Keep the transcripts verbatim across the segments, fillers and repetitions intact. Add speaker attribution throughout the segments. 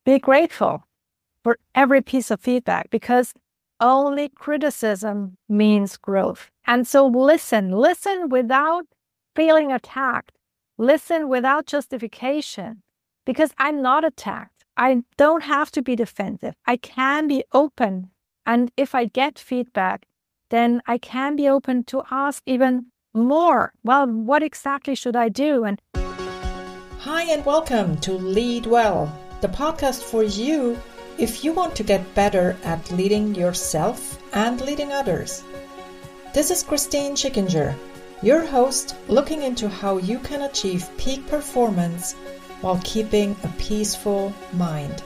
Speaker 1: be grateful for every piece of feedback, because only criticism means growth. And so listen, listen without feeling attacked. Listen without justification, because I'm not attacked. I don't have to be defensive. I can be open. And if I get feedback, then I can be open to ask even more. Well, what exactly should I do? And
Speaker 2: Hi, and welcome to Lead Well, the podcast for you if you want to get better at leading yourself and leading others. This is Christine Schickinger, your host, looking into how you can achieve peak performance while keeping a peaceful mind.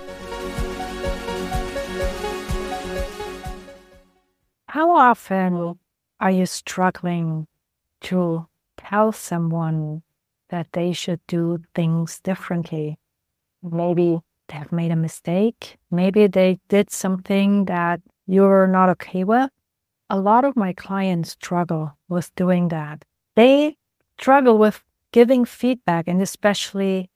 Speaker 1: How often are you struggling to tell someone that they should do things differently? Maybe they have made a mistake. Maybe they did something that you're not okay with. A lot of my clients struggle with doing that. They struggle with giving feedback, and especially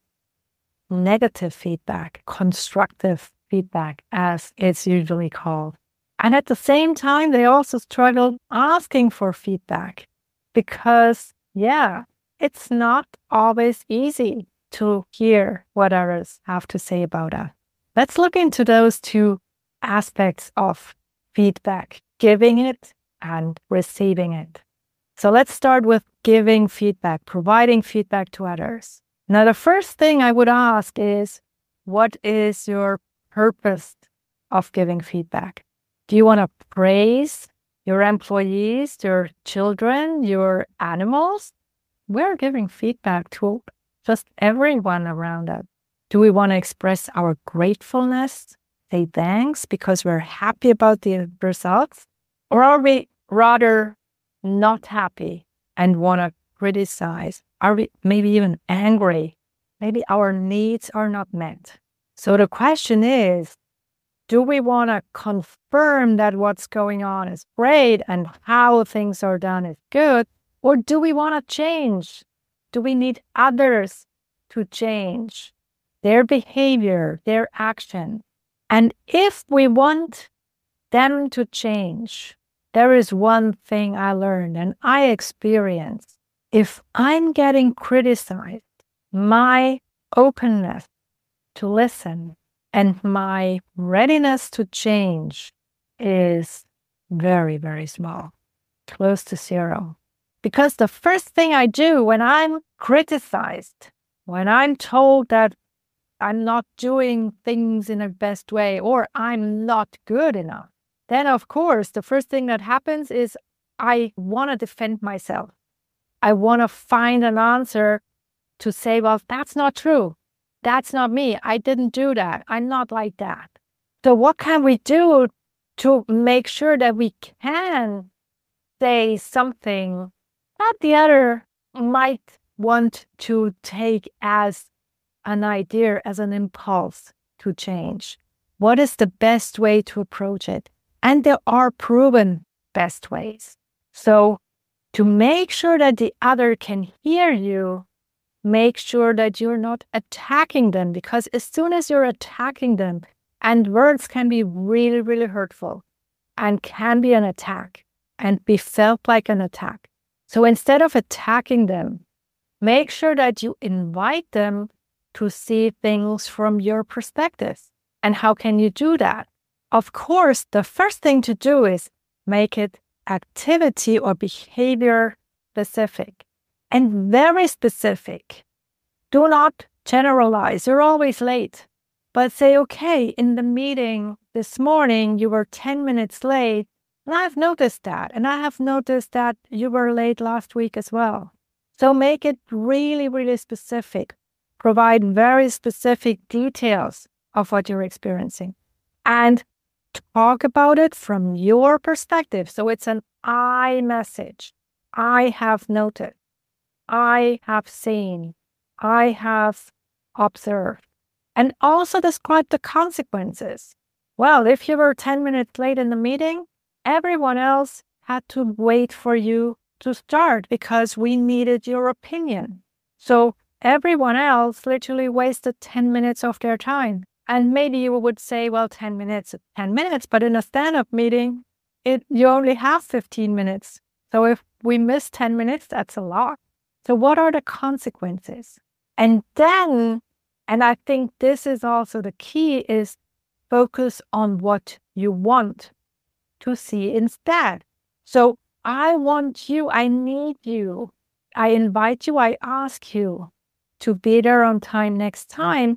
Speaker 1: negative feedback, constructive feedback, as it's usually called. And at the same time, they also struggle asking for feedback because, yeah, it's not always easy to hear what others have to say about us. Let's look into those two aspects of feedback, giving it and receiving it. So let's start with giving feedback, providing feedback to others. Now, the first thing I would ask is, what is your purpose of giving feedback? Do you want to praise your employees, your children, your animals? We're giving feedback to just everyone around us. Do we want to express our gratefulness, say thanks because we're happy about the results? Or are we rather not happy and want to criticize? Are we maybe even angry? Maybe our needs are not met. So the question is, do we want to confirm that what's going on is great and how things are done is good? Or do we want to change? Do we need others to change their behavior, their action? And if we want them to change, there is one thing I learned and I experienced. If I'm getting criticized, my openness to listen and my readiness to change is very, very small, close to zero. Because the first thing I do when I'm criticized, when I'm told that I'm not doing things in a best way or I'm not good enough, then of course, the first thing that happens is I want to defend myself. I want to find an answer to say, well, that's not true. That's not me. I didn't do that. I'm not like that. So what can we do to make sure that we can say something that the other might want to take as an idea, as an impulse to change? What is the best way to approach it? And there are proven best ways. So to make sure that the other can hear you, make sure that you're not attacking them, because as soon as you're attacking them, and words can be really, really hurtful and can be an attack and be felt like an attack. So instead of attacking them, make sure that you invite them to see things from your perspective. And how can you do that? Of course, the first thing to do is make it activity or behavior specific and very specific. Do not generalize. You're always late. But say, okay, in the meeting this morning, you were ten minutes late. And I've noticed that. And I have noticed that you were late last week as well. So make it really, really specific. Provide very specific details of what you're experiencing. And talk about it from your perspective. So it's an I message. I have noted. I have seen. I have observed. And also describe the consequences. Well, if you were ten minutes late in the meeting, everyone else had to wait for you to start because we needed your opinion. So everyone else literally wasted ten minutes of their time. And maybe you would say, well, ten minutes, ten minutes, but in a stand-up meeting, it you only have fifteen minutes. So if we miss ten minutes, that's a lot. So what are the consequences? And then, and I think this is also the key, is focus on what you want to see instead. So I want you, I need you, I invite you, I ask you to be there on time next time,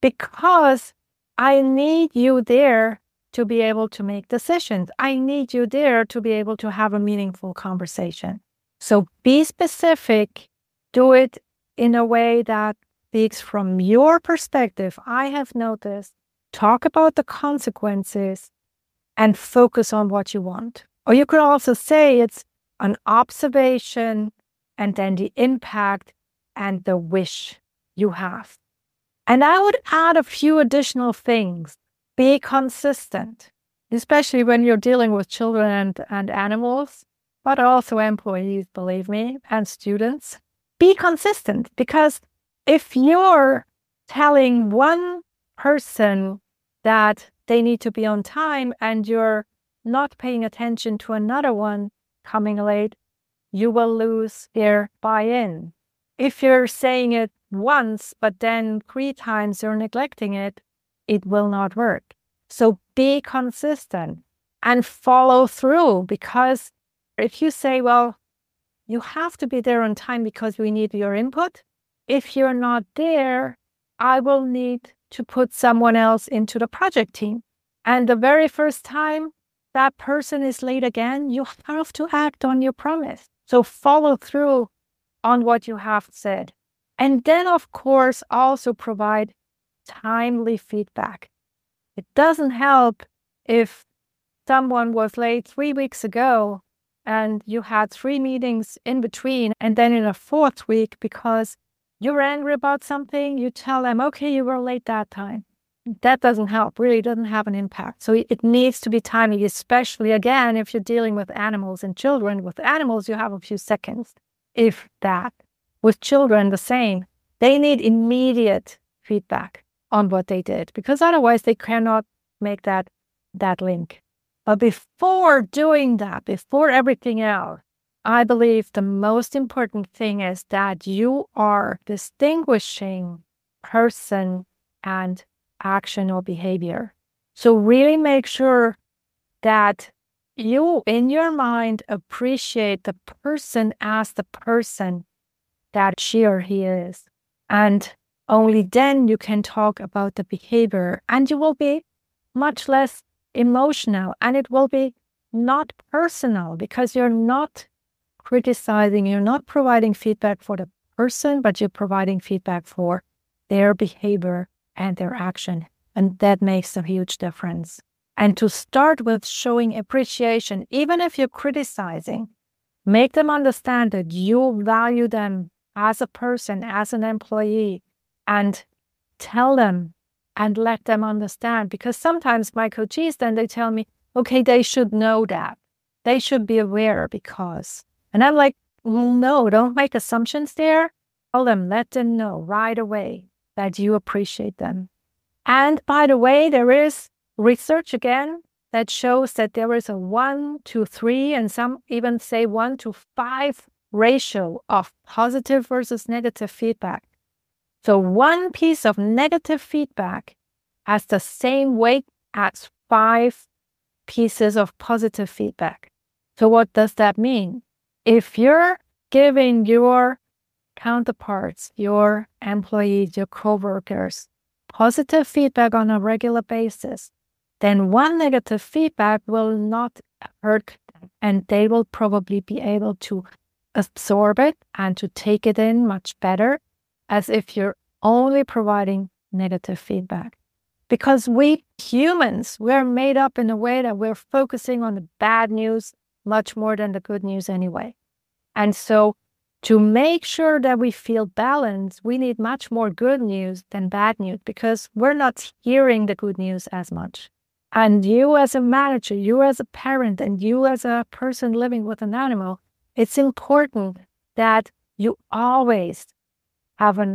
Speaker 1: because I need you there to be able to make decisions. I need you there to be able to have a meaningful conversation. So be specific, do it in a way that speaks from your perspective. I have noticed, talk about the consequences and focus on what you want. Or you could also say it's an observation and then the impact and the wish you have. And I would add a few additional things. Be consistent, especially when you're dealing with children and, and animals, but also employees, believe me, and students. Be consistent, because if you're telling one person that they need to be on time and you're not paying attention to another one coming late, you will lose their buy-in. If you're saying it once, but then three times you're neglecting it, it will not work. So be consistent and follow through, because if you say, well, you have to be there on time because we need your input. If you're not there, I will need to put someone else into the project team. And the very first time that person is late again, you have to act on your promise. So follow through on what you have said. And then, of course, also provide timely feedback. It doesn't help if someone was late three weeks ago and you had three meetings in between, and then in a fourth week, because you're angry about something, you tell them, okay, you were late that time. That doesn't help, really doesn't have an impact. So it needs to be timely, especially, again, if you're dealing with animals and children. With animals, you have a few seconds, if that. With children, the same. They need immediate feedback on what they did, because otherwise they cannot make that, that link. But before doing that, before everything else, I believe the most important thing is that you are distinguishing person and action or behavior. So really make sure that you, in your mind, appreciate the person as the person that she or he is. And only then you can talk about the behavior, and you will be much less emotional, and it will be not personal, because you're not criticizing, you're not providing feedback for the person, but you're providing feedback for their behavior and their action. And that makes a huge difference. And to start with showing appreciation, even if you're criticizing, make them understand that you value them as a person, as an employee, and tell them and let them understand. Because sometimes my coaches, then they tell me, okay, they should know that. They should be aware because. And I'm like, no, don't make assumptions there. Tell them, let them know right away that you appreciate them. And by the way, there is research again that shows that there is a one to three, and some even say one to five ratio of positive versus negative feedback. So one piece of negative feedback has the same weight as five pieces of positive feedback. So what does that mean? If you're giving your counterparts, your employees, your coworkers, positive feedback on a regular basis, then one negative feedback will not hurt them, and they will probably be able to absorb it and to take it in much better, as if you're only providing negative feedback. Because we humans, we're made up in a way that we're focusing on the bad news much more than the good news anyway. And so to make sure that we feel balanced, we need much more good news than bad news, because we're not hearing the good news as much. And you as a manager, you as a parent, and you as a person living with an animal, it's important that you always have an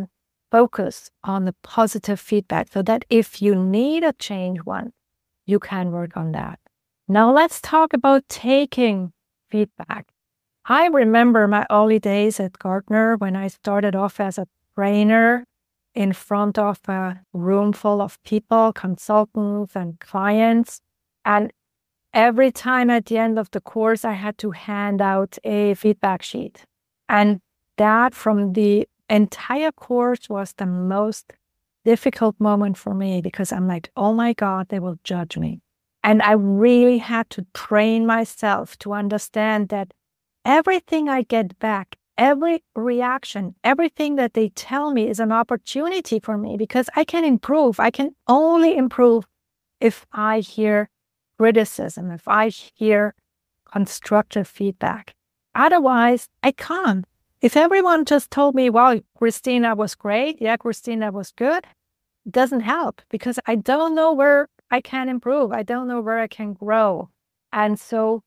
Speaker 1: focus on the positive feedback so that if you need a change one, you can work on that. Now let's talk about taking feedback. I remember my early days at Gartner when I started off as a trainer in front of a room full of people, consultants and clients. And every time at the end of the course, I had to hand out a feedback sheet. And that from the entire course was the most difficult moment for me because I'm like, oh my God, they will judge me. And I really had to train myself to understand that everything I get back, every reaction, everything that they tell me is an opportunity for me because I can improve. I can only improve if I hear criticism, if I hear constructive feedback. Otherwise, I can't. If everyone just told me, well, Christina was great, yeah, Christina was good, it doesn't help because I don't know where I can improve. I don't know where I can grow. And so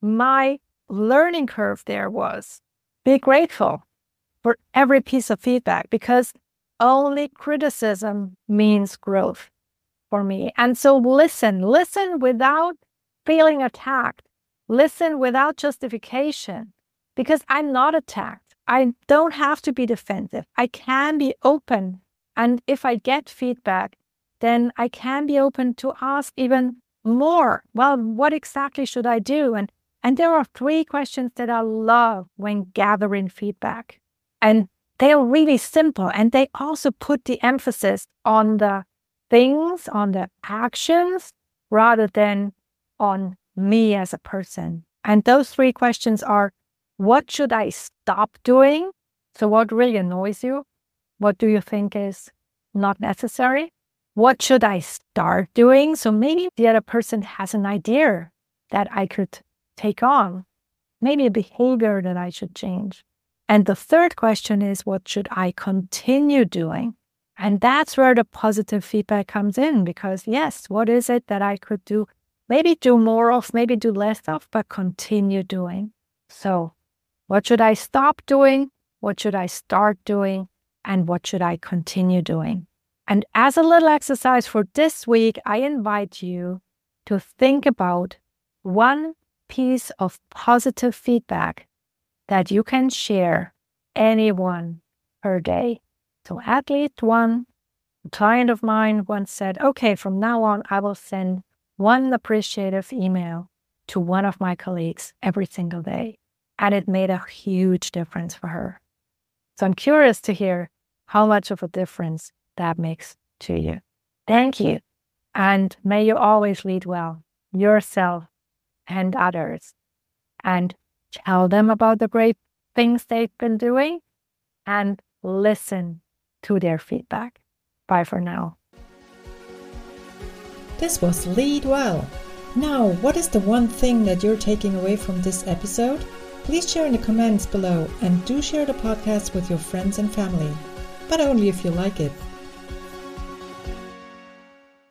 Speaker 1: my learning curve there was be grateful for every piece of feedback because only criticism means growth for me. And so listen, listen without feeling attacked. Listen without justification because I'm not attacked. I don't have to be defensive. I can be open. And if I get feedback, then I can be open to ask even more. Well, what exactly should I do? And and there are three questions that I love when gathering feedback. And they are really simple. And they also put the emphasis on the things, on the actions, rather than on me as a person. And those three questions are, what should I stop doing? So what really annoys you? What do you think is not necessary? What should I start doing? So maybe the other person has an idea that I could take on, maybe a behavior that I should change. And the third question is, what should I continue doing? And that's where the positive feedback comes in because yes, what is it that I could do? Maybe do more of, maybe do less of, but continue doing. So what should I stop doing? What should I start doing? And what should I continue doing? And as a little exercise for this week, I invite you to think about one piece of positive feedback that you can share anyone per day. So at least one. A client of mine once said, okay, from now on, I will send one appreciative email to one of my colleagues every single day. And it made a huge difference for her. So I'm curious to hear how much of a difference that makes to you. Thank you. And may you always lead well, yourself and others. And tell them about the great things they've been doing and listen to their feedback. Bye for now.
Speaker 2: This was Lead Well. Now, what is the one thing that you're taking away from this episode? Please share in the comments below and do share the podcast with your friends and family, but only if you like it.